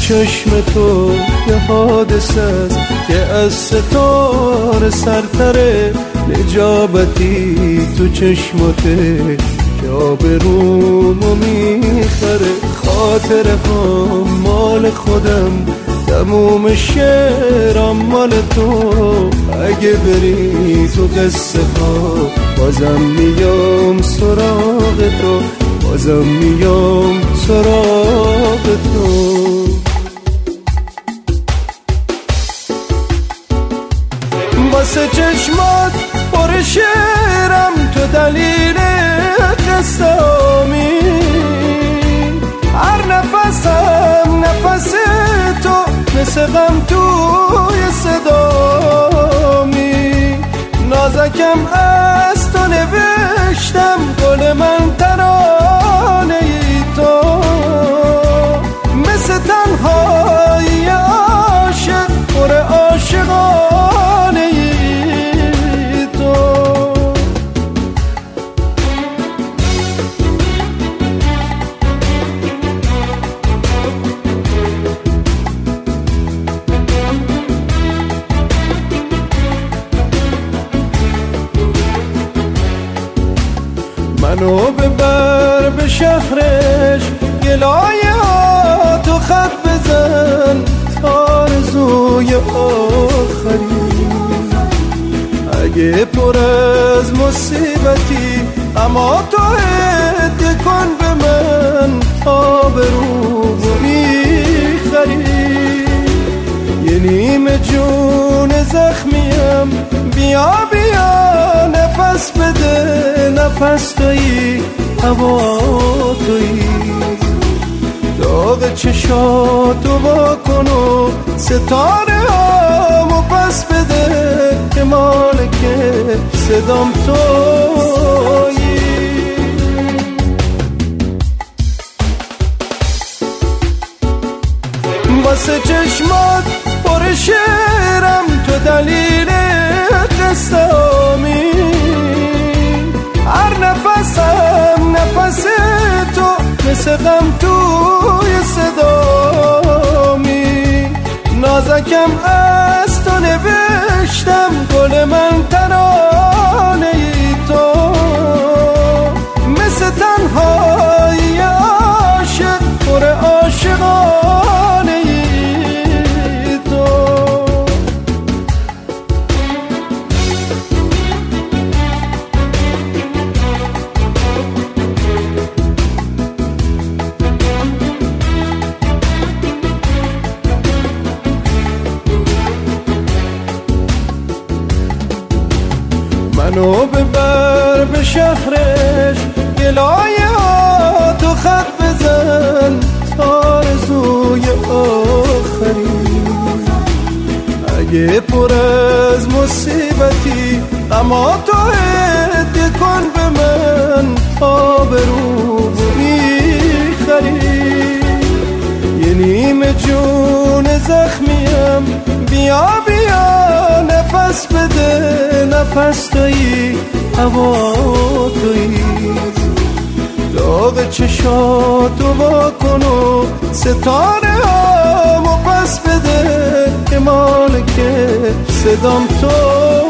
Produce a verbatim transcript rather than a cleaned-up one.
چشم تو یه حادثه است که از ستاره سرتره، نجابتی تو چشماته که آبرومو میخره. خاطره ها مال خودم، تموم شعرام مال تو. اگه بری تو قصه ها بازم میام سراغ تو، بازم میام سراغ تو. واسه چشمات پر شعرم، تو دلیل قصه‌امی. هر نفسم نفس تو، مثل غم توی صدامی. نازکم از تو نوشتم، گل من ترانه ای تو. مثل تنهایی عاشق، پر عاشقانه ای تو. منو ببر به شهرش، گلایه ها تو خط بزن تا آرزوی آخری. اگه پر از مصیبتی، اما تو هدیه کن به من تا به رو میخری. یه نیمه جون زخمیم، بیا بیا نفس بده، نفس تویی هوا تویی. داغ چشاتو با کن و ستاره هامو پس بده، که مالک صدام تویی. واسه چشمات پر شعرم، تو دلیل قصه‌امی. هر نفسم نفس تو، مثل غم توی صدامی. نازکم از تو نوشتم، گل من ترانه ای تو. مثل تنهایی عاشق، پر عاشقانه ای تو. منو ببر به شهرش، گلایه ها تو خط بزن تا آرزوی آخری. اگه پر از مصیبتی، اما تو هدیه کن به من تا به رو میخری. یه نیمه جون زخمیم، بیا بیا نفس بده، نفس تویی هوا تویی. داغ چشاتو با کن و ستاره هامو پس بده، که مالک صدام تو.